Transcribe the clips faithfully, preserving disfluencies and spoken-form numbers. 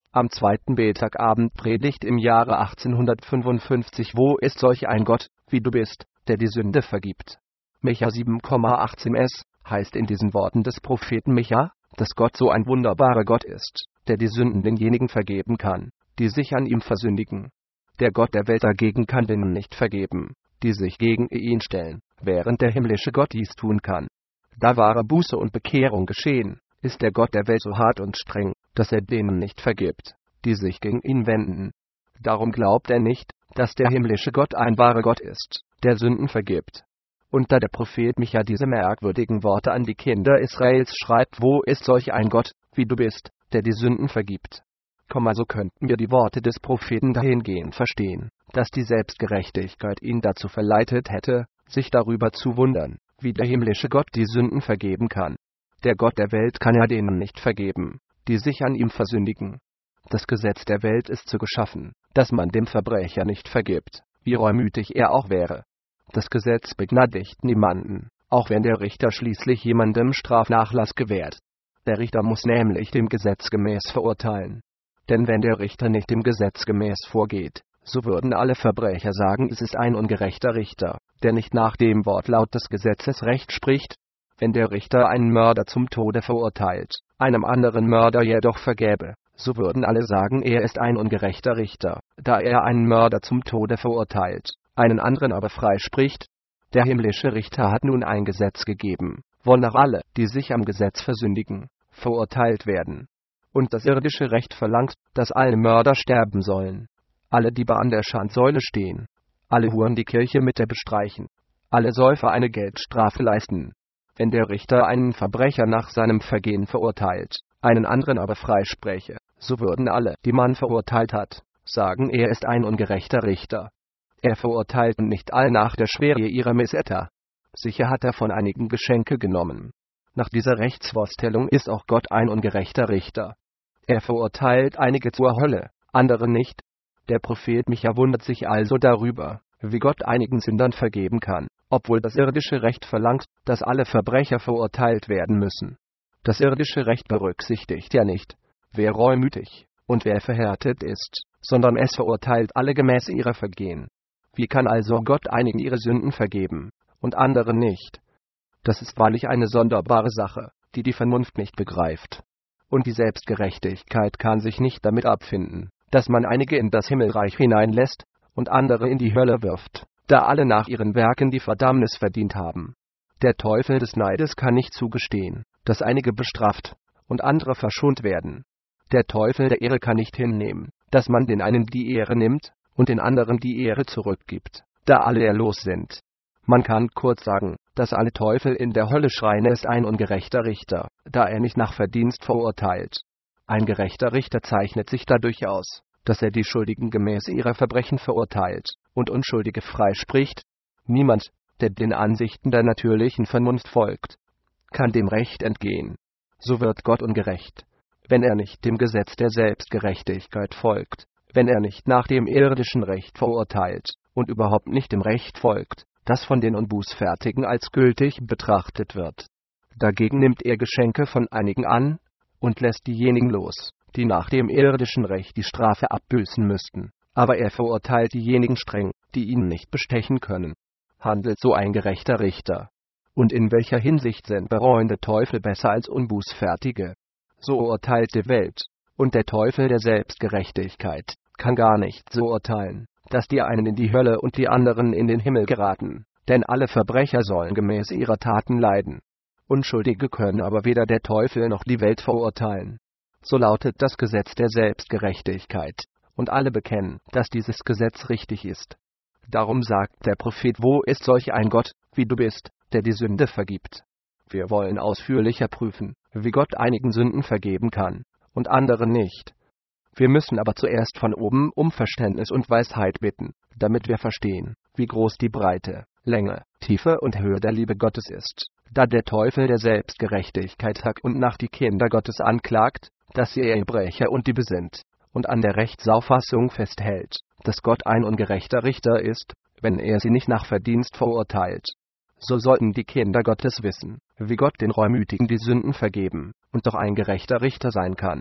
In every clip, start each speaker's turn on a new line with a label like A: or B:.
A: Am zweiten Betagabendpredigt im Jahre achtzehnhundertfünfundfünfzig. Wo ist solch ein Gott, wie du bist, der die Sünde vergibt? Micha sieben achtzehn. Es heißt in diesen Worten des Propheten Micha, dass Gott so ein wunderbarer Gott ist, der die Sünden denjenigen vergeben kann, die sich an ihm versündigen. Der Gott der Welt dagegen kann denen nicht vergeben, die sich gegen ihn stellen, während der himmlische Gott dies tun kann. Da wahre Buße und Bekehrung geschehen, ist der Gott der Welt so hart und streng, dass er denen nicht vergibt, die sich gegen ihn wenden. Darum glaubt er nicht, dass der himmlische Gott ein wahrer Gott ist, der Sünden vergibt. Und da der Prophet Micha diese merkwürdigen Worte an die Kinder Israels schreibt: Wo ist solch ein Gott, wie du bist, der die Sünden vergibt? Komma, so könnten wir die Worte des Propheten dahingehend verstehen, dass die Selbstgerechtigkeit ihn dazu verleitet hätte, sich darüber zu wundern, wie der himmlische Gott die Sünden vergeben kann. Der Gott der Welt kann ja denen nicht vergeben, die sich an ihm versündigen. Das Gesetz der Welt ist so geschaffen, dass man dem Verbrecher nicht vergibt, wie reumütig er auch wäre. Das Gesetz begnadigt niemanden, auch wenn der Richter schließlich jemandem Strafnachlass gewährt. Der Richter muss nämlich dem Gesetz gemäß verurteilen. Denn wenn der Richter nicht dem Gesetz gemäß vorgeht, so würden alle Verbrecher sagen, es ist ein ungerechter Richter, der nicht nach dem Wortlaut des Gesetzes Recht spricht. Wenn der Richter einen Mörder zum Tode verurteilt, einem anderen Mörder jedoch vergäbe, so würden alle sagen, er ist ein ungerechter Richter, da er einen Mörder zum Tode verurteilt, einen anderen aber freispricht. Der himmlische Richter hat nun ein Gesetz gegeben, wonach alle, die sich am Gesetz versündigen, verurteilt werden. Und das irdische Recht verlangt, dass alle Mörder sterben sollen, alle Diebe an der Schandsäule stehen, alle Huren die Kirche mit der bestreichen, alle Säufer eine Geldstrafe leisten. Wenn der Richter einen Verbrecher nach seinem Vergehen verurteilt, einen anderen aber freispräche, so würden alle, die man verurteilt hat, sagen, er ist ein ungerechter Richter. Er verurteilt nicht all nach der Schwere ihrer Missetat. Sicher hat er von einigen Geschenke genommen. Nach dieser Rechtsvorstellung ist auch Gott ein ungerechter Richter. Er verurteilt einige zur Hölle, andere nicht. Der Prophet Micha wundert sich also darüber, wie Gott einigen Sündern vergeben kann, obwohl das irdische Recht verlangt, dass alle Verbrecher verurteilt werden müssen. Das irdische Recht berücksichtigt ja nicht, wer reumütig und wer verhärtet ist, sondern es verurteilt alle gemäß ihrer Vergehen. Wie kann also Gott einigen ihre Sünden vergeben, und anderen nicht? Das ist wahrlich eine sonderbare Sache, die die Vernunft nicht begreift. Und die Selbstgerechtigkeit kann sich nicht damit abfinden, dass man einige in das Himmelreich hineinlässt und andere in die Hölle wirft, da alle nach ihren Werken die Verdammnis verdient haben. Der Teufel des Neides kann nicht zugestehen, dass einige bestraft und andere verschont werden. Der Teufel der Ehre kann nicht hinnehmen, dass man den einen die Ehre nimmt und den anderen die Ehre zurückgibt, da alle ehrlos sind. Man kann kurz sagen, dass alle Teufel in der Hölle schreien, er ist ein ungerechter Richter, da er nicht nach Verdienst verurteilt. Ein gerechter Richter zeichnet sich dadurch aus, dass er die Schuldigen gemäß ihrer Verbrechen verurteilt und Unschuldige freispricht. Niemand, der den Ansichten der natürlichen Vernunft folgt, kann dem Recht entgehen. So wird Gott ungerecht, wenn er nicht dem Gesetz der Selbstgerechtigkeit folgt, wenn er nicht nach dem irdischen Recht verurteilt und überhaupt nicht dem Recht folgt, das von den Unbußfertigen als gültig betrachtet wird. Dagegen nimmt er Geschenke von einigen an und lässt diejenigen los, die nach dem irdischen Recht die Strafe abbüßen müssten, aber er verurteilt diejenigen streng, die ihn nicht bestechen können. Handelt so ein gerechter Richter? Und in welcher Hinsicht sind bereuende Teufel besser als Unbußfertige? So urteilt die Welt, und der Teufel der Selbstgerechtigkeit kann gar nicht so urteilen, dass die einen in die Hölle und die anderen in den Himmel geraten, denn alle Verbrecher sollen gemäß ihrer Taten leiden. Unschuldige können aber weder der Teufel noch die Welt verurteilen. So lautet das Gesetz der Selbstgerechtigkeit, und alle bekennen, dass dieses Gesetz richtig ist. Darum sagt der Prophet: Wo ist solch ein Gott, wie du bist, der die Sünde vergibt? Wir wollen ausführlicher prüfen, wie Gott einigen Sünden vergeben kann, und anderen nicht. Wir müssen aber zuerst von oben um Verständnis und Weisheit bitten, damit wir verstehen, wie groß die Breite, Länge, Tiefe und Höhe der Liebe Gottes ist, da der Teufel der Selbstgerechtigkeit Tag und Nacht die Kinder Gottes anklagt, dass sie Ehebrecher und Diebe sind, und an der Rechtsauffassung festhält, dass Gott ein ungerechter Richter ist, wenn er sie nicht nach Verdienst verurteilt. So sollten die Kinder Gottes wissen, wie Gott den Reumütigen die Sünden vergeben und doch ein gerechter Richter sein kann.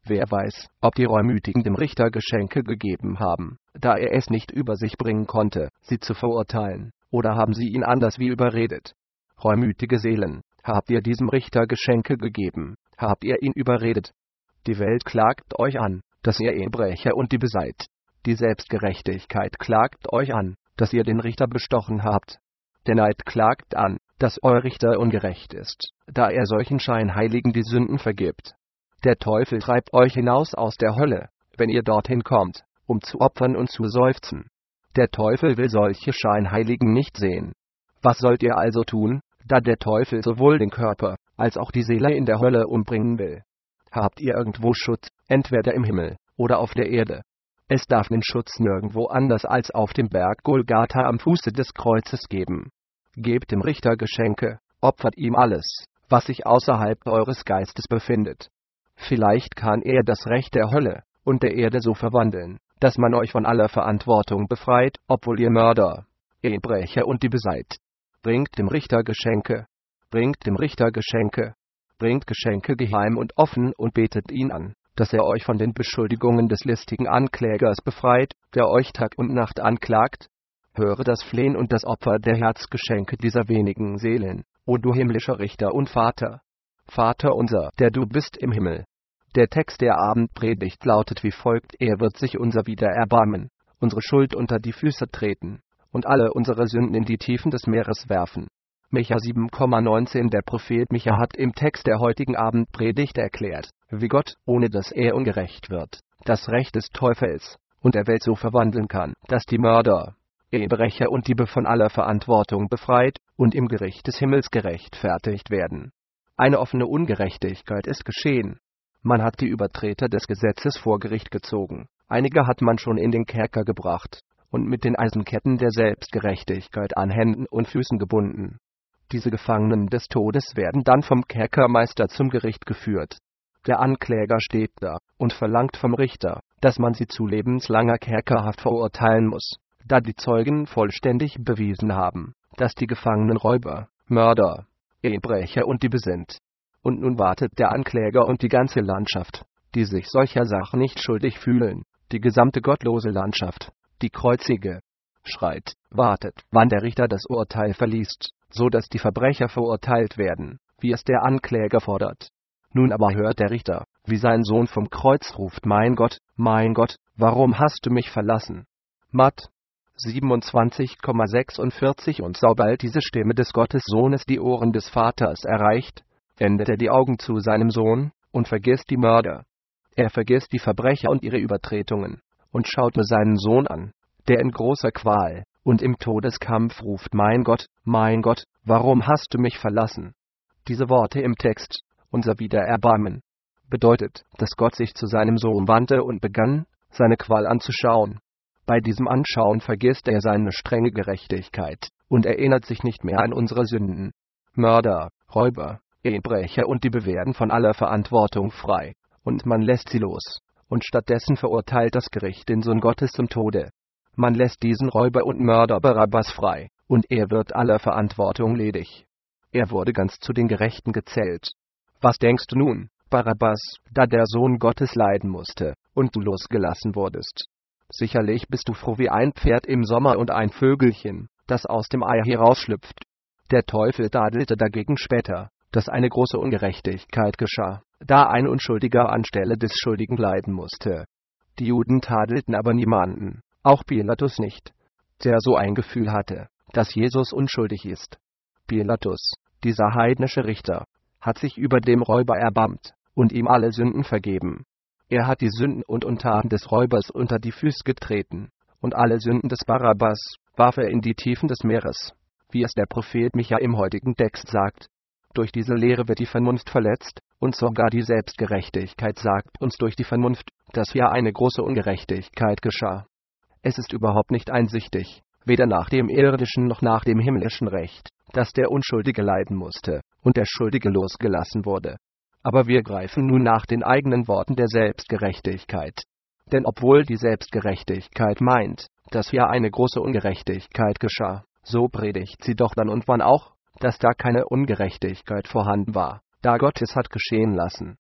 A: Wer weiß, ob die Reumütigen dem Richter Geschenke gegeben haben, da er es nicht über sich bringen konnte, sie zu verurteilen, oder haben sie ihn anders wie überredet? Reumütige Seelen, habt ihr diesem Richter Geschenke gegeben, habt ihr ihn überredet? Die Welt klagt euch an, dass ihr Ehebrecher und Diebe seid. Die Selbstgerechtigkeit klagt euch an, dass ihr den Richter bestochen habt. Der Neid klagt an, dass euer Richter ungerecht ist, da er solchen Scheinheiligen die Sünden vergibt. Der Teufel treibt euch hinaus aus der Hölle, wenn ihr dorthin kommt, um zu opfern und zu seufzen. Der Teufel will solche Scheinheiligen nicht sehen. Was sollt ihr also tun, da der Teufel sowohl den Körper, als auch die Seele in der Hölle umbringen will? Habt ihr irgendwo Schutz, entweder im Himmel, oder auf der Erde? Es darf den Schutz nirgendwo anders als auf dem Berg Golgatha am Fuße des Kreuzes geben. Gebt dem Richter Geschenke, opfert ihm alles, was sich außerhalb eures Geistes befindet. Vielleicht kann er das Recht der Hölle und der Erde so verwandeln, dass man euch von aller Verantwortung befreit, obwohl ihr Mörder, Ehebrecher und Diebe seid. Bringt dem Richter Geschenke, bringt dem Richter Geschenke, bringt Geschenke geheim und offen und betet ihn an, dass er euch von den Beschuldigungen des listigen Anklägers befreit, der euch Tag und Nacht anklagt. Höre das Flehen und das Opfer der Herzgeschenke dieser wenigen Seelen, o du himmlischer Richter und Vater. Vater unser, der du bist im Himmel. Der Text der Abendpredigt lautet wie folgt: Er wird sich unser wieder erbarmen, unsere Schuld unter die Füße treten und alle unsere Sünden in die Tiefen des Meeres werfen. Micha sieben neunzehn. Der Prophet Micha hat im Text der heutigen Abendpredigt erklärt, wie Gott, ohne dass er ungerecht wird, das Recht des Teufels und der Welt so verwandeln kann, dass die Mörder, Ehebrecher und Diebe von aller Verantwortung befreit und im Gericht des Himmels gerechtfertigt werden. Eine offene Ungerechtigkeit ist geschehen. Man hat die Übertreter des Gesetzes vor Gericht gezogen, einige hat man schon in den Kerker gebracht und mit den Eisenketten der Selbstgerechtigkeit an Händen und Füßen gebunden. Diese Gefangenen des Todes werden dann vom Kerkermeister zum Gericht geführt. Der Ankläger steht da und verlangt vom Richter, dass man sie zu lebenslanger Kerkerhaft verurteilen muss, da die Zeugen vollständig bewiesen haben, dass die Gefangenen Räuber, Mörder, Ehebrecher und Diebe sind. Und nun wartet der Ankläger und die ganze Landschaft, die sich solcher Sache nicht schuldig fühlen, die gesamte gottlose Landschaft, die Kreuzige, schreit, wartet, wann der Richter das Urteil verliest, so dass die Verbrecher verurteilt werden, wie es der Ankläger fordert. Nun aber hört der Richter, wie sein Sohn vom Kreuz ruft: Mein Gott, mein Gott, warum hast du mich verlassen? Matt siebenundzwanzig sechsundvierzig. Und sobald diese Stimme des Gottessohnes die Ohren des Vaters erreicht, wendet er die Augen zu seinem Sohn und vergisst die Mörder. Er vergisst die Verbrecher und ihre Übertretungen und schaut nur seinen Sohn an, der in großer Qual und im Todeskampf ruft: Mein Gott, mein Gott, warum hast du mich verlassen? Diese Worte im Text, unser Wiedererbarmen, bedeutet, dass Gott sich zu seinem Sohn wandte und begann, seine Qual anzuschauen. Bei diesem Anschauen vergisst er seine strenge Gerechtigkeit und erinnert sich nicht mehr an unsere Sünden. Mörder, Räuber, Ehebrecher und Diebe werden von aller Verantwortung frei, und man lässt sie los, und stattdessen verurteilt das Gericht den Sohn Gottes zum Tode. Man lässt diesen Räuber und Mörder Barabbas frei, und er wird aller Verantwortung ledig. Er wurde ganz zu den Gerechten gezählt. Was denkst du nun, Barabbas, da der Sohn Gottes leiden musste, und du losgelassen wurdest? Sicherlich bist du froh wie ein Pferd im Sommer und ein Vögelchen, das aus dem Ei herausschlüpft. Der Teufel tadelte dagegen später, dass eine große Ungerechtigkeit geschah, da ein Unschuldiger anstelle des Schuldigen leiden musste. Die Juden tadelten aber niemanden, auch Pilatus nicht, der so ein Gefühl hatte, dass Jesus unschuldig ist. Pilatus, dieser heidnische Richter, hat sich über dem Räuber erbarmt und ihm alle Sünden vergeben. Er hat die Sünden und Untaten des Räubers unter die Füße getreten, und alle Sünden des Barabbas warf er in die Tiefen des Meeres, wie es der Prophet Micha im heutigen Text sagt. Durch diese Lehre wird die Vernunft verletzt, und sogar die Selbstgerechtigkeit sagt uns durch die Vernunft, dass hier eine große Ungerechtigkeit geschah. Es ist überhaupt nicht einsichtig, weder nach dem irdischen noch nach dem himmlischen Recht, dass der Unschuldige leiden musste und der Schuldige losgelassen wurde. Aber wir greifen nun nach den eigenen Worten der Selbstgerechtigkeit. Denn obwohl die Selbstgerechtigkeit meint, dass hier eine große Ungerechtigkeit geschah, so predigt sie doch dann und wann auch, dass da keine Ungerechtigkeit vorhanden war, da Gott es hat geschehen lassen.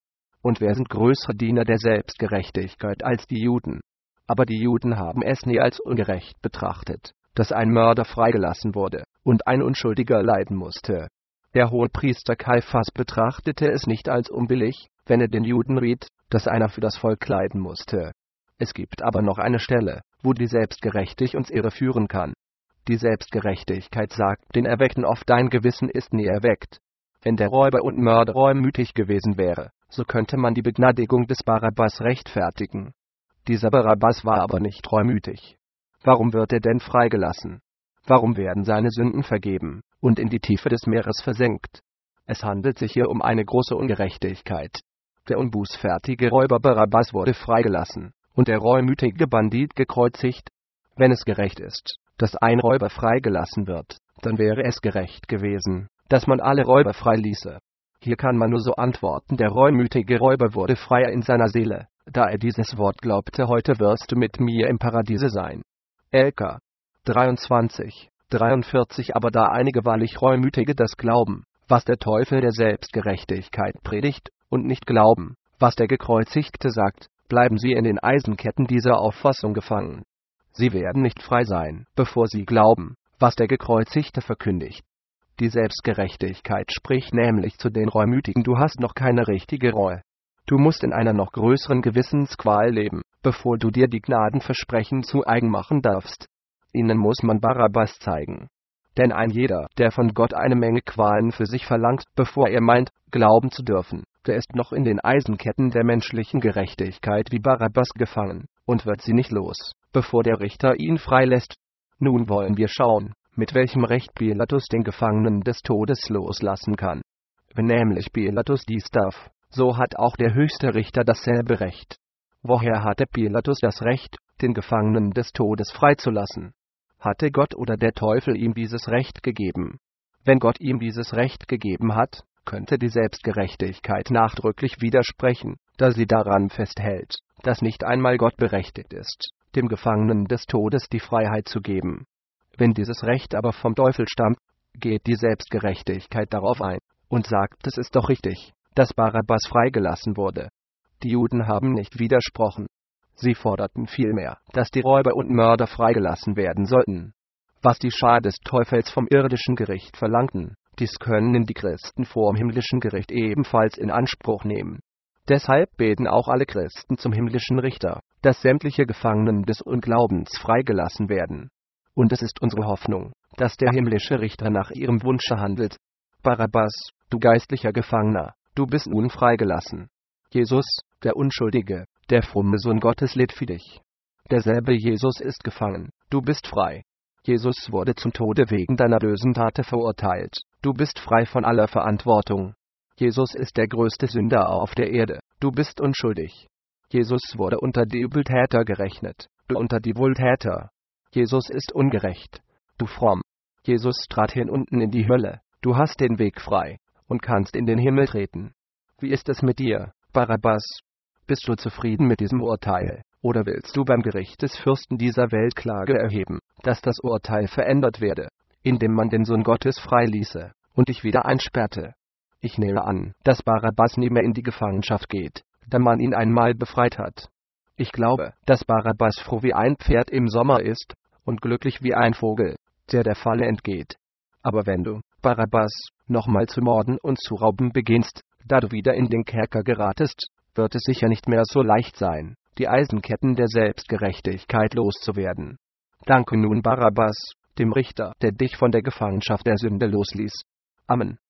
A: Und wer sind größere Diener der Selbstgerechtigkeit als die Juden? Aber die Juden haben es nie als ungerecht betrachtet, dass ein Mörder freigelassen wurde und ein Unschuldiger leiden musste. Der Hohepriester Kaiphas betrachtete es nicht als unbillig, wenn er den Juden riet, dass einer für das Volk leiden musste. Es gibt aber noch eine Stelle, wo die Selbstgerechtigkeit uns irreführen kann. Die Selbstgerechtigkeit sagt den Erweckten oft: Dein Gewissen ist nie erweckt. Wenn der Räuber und Mörder reumütig gewesen wäre, so könnte man die Begnadigung des Barabbas rechtfertigen. Dieser Barabbas war aber nicht reumütig. Warum wird er denn freigelassen? Warum werden seine Sünden vergeben und in die Tiefe des Meeres versenkt? Es handelt sich hier um eine große Ungerechtigkeit. Der unbußfertige Räuber Barabbas wurde freigelassen und der reumütige Bandit gekreuzigt. Wenn es gerecht ist, dass ein Räuber freigelassen wird, dann wäre es gerecht gewesen, dass man alle Räuber freiließe. Hier kann man nur so antworten: Der reumütige Räuber wurde freier in seiner Seele, da er dieses Wort glaubte: Heute wirst du mit mir im Paradiese sein. Elka dreiundzwanzig, dreiundvierzig. Aber da einige wahrlich Reumütige das glauben, was der Teufel der Selbstgerechtigkeit predigt, und nicht glauben, was der Gekreuzigte sagt, bleiben sie in den Eisenketten dieser Auffassung gefangen. Sie werden nicht frei sein, bevor sie glauben, was der Gekreuzigte verkündigt. Die Selbstgerechtigkeit spricht nämlich zu den Reumütigen: Du hast noch keine richtige Reue. Du musst in einer noch größeren Gewissensqual leben, bevor du dir die Gnadenversprechen zu eigen machen darfst. Ihnen muss man Barabbas zeigen. Denn ein jeder, der von Gott eine Menge Qualen für sich verlangt, bevor er meint, glauben zu dürfen, der ist noch in den Eisenketten der menschlichen Gerechtigkeit wie Barabbas gefangen und wird sie nicht los, bevor der Richter ihn freilässt. Nun wollen wir schauen, mit welchem Recht Pilatus den Gefangenen des Todes loslassen kann. Wenn nämlich Pilatus dies darf, so hat auch der höchste Richter dasselbe Recht. Woher hatte Pilatus das Recht, den Gefangenen des Todes freizulassen? Hatte Gott oder der Teufel ihm dieses Recht gegeben? Wenn Gott ihm dieses Recht gegeben hat, könnte die Selbstgerechtigkeit nachdrücklich widersprechen, da sie daran festhält, dass nicht einmal Gott berechtigt ist, dem Gefangenen des Todes die Freiheit zu geben. Wenn dieses Recht aber vom Teufel stammt, geht die Selbstgerechtigkeit darauf ein und sagt: Es ist doch richtig, dass Barabbas freigelassen wurde. Die Juden haben nicht widersprochen. Sie forderten vielmehr, dass die Räuber und Mörder freigelassen werden sollten. Was die Schar des Teufels vom irdischen Gericht verlangten, dies können die Christen vorm himmlischen Gericht ebenfalls in Anspruch nehmen. Deshalb beten auch alle Christen zum himmlischen Richter, dass sämtliche Gefangenen des Unglaubens freigelassen werden. Und es ist unsere Hoffnung, dass der himmlische Richter nach ihrem Wunsche handelt. Barabbas, du geistlicher Gefangener, du bist nun freigelassen. Jesus, der Unschuldige, der fromme Sohn Gottes, litt für dich. Derselbe Jesus ist gefangen, du bist frei. Jesus wurde zum Tode wegen deiner bösen Tate verurteilt, du bist frei von aller Verantwortung. Jesus ist der größte Sünder auf der Erde, du bist unschuldig. Jesus wurde unter die Übeltäter gerechnet, du unter die Wohltäter. Jesus ist ungerecht, du fromm. Jesus trat hinunten in die Hölle, du hast den Weg frei und kannst in den Himmel treten. Wie ist es mit dir, Barabbas? Bist du zufrieden mit diesem Urteil, oder willst du beim Gericht des Fürsten dieser Welt Klage erheben, dass das Urteil verändert werde, indem man den Sohn Gottes freiließe und dich wieder einsperrte? Ich nehme an, dass Barabbas nie mehr in die Gefangenschaft geht, da man ihn einmal befreit hat. Ich glaube, dass Barabbas froh wie ein Pferd im Sommer ist und glücklich wie ein Vogel, der der Falle entgeht. Aber wenn du, Barabbas, nochmal zu morden und zu rauben beginnst, da du wieder in den Kerker geratest, wird es sicher nicht mehr so leicht sein, die Eisenketten der Selbstgerechtigkeit loszuwerden. Danke nun Barabbas, dem Richter, der dich von der Gefangenschaft der Sünde losließ. Amen.